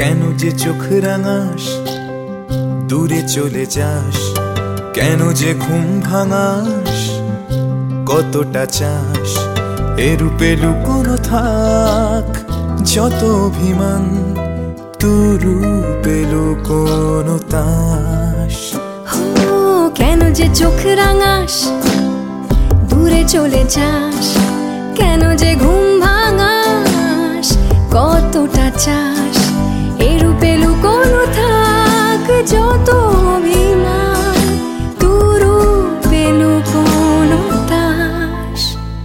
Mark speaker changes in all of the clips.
Speaker 1: কেন যে চোখ রাঙাস, দূরে চলে যাস, কেন যে ঘুম ভাঙাস, কতটা চাস এরূপে লুকোনো থাক যত অভিমান, তুরূপে লুকোনো তাস।
Speaker 2: কেন যে চোখ রাঙাস, দূরে চলে যাস, কেন যে ঘুম ভাঙাস, কতটা চাস এরূপে লুকোনো থাক যত অভিমান, তুরূপে লুকোনো তাস।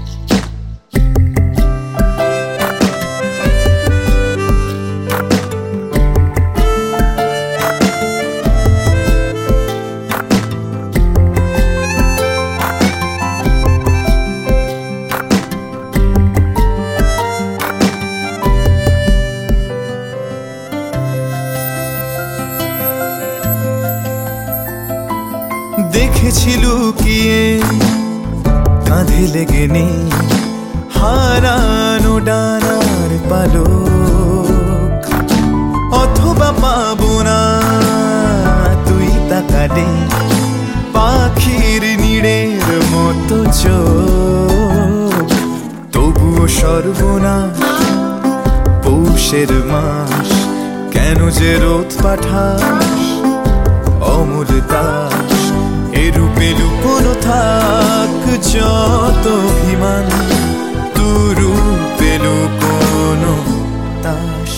Speaker 1: দেখেছি লুকিয়ে কাঁধে লেগে নেই হারানো ডানার পালক, অথবা পাবো না তুই তাকালে পাখির নীড়ের মতো চোখ। তবুও সর্বনাশ পৌষের মাস, কেন যে রোদ পাঠাস অমূল দাস, এরূপে লুকোনো থাক যত অভিমান, তুরূপে লুকোনো তাস।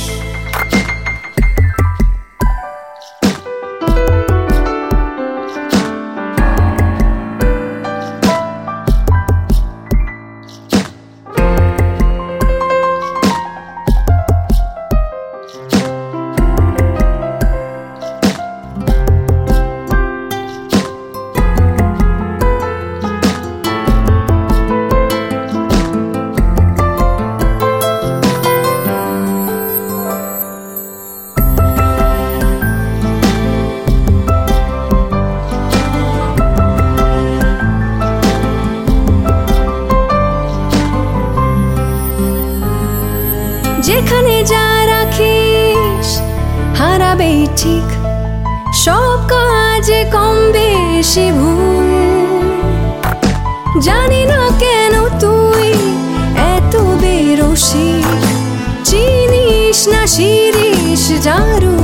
Speaker 2: যেখানে যা রাখিস হারাবেই ঠিক, সব কাজে কম বেশি ভুল। জানি না কেন তুই এত বেরসিক, চিনিস না শিরিষ জারু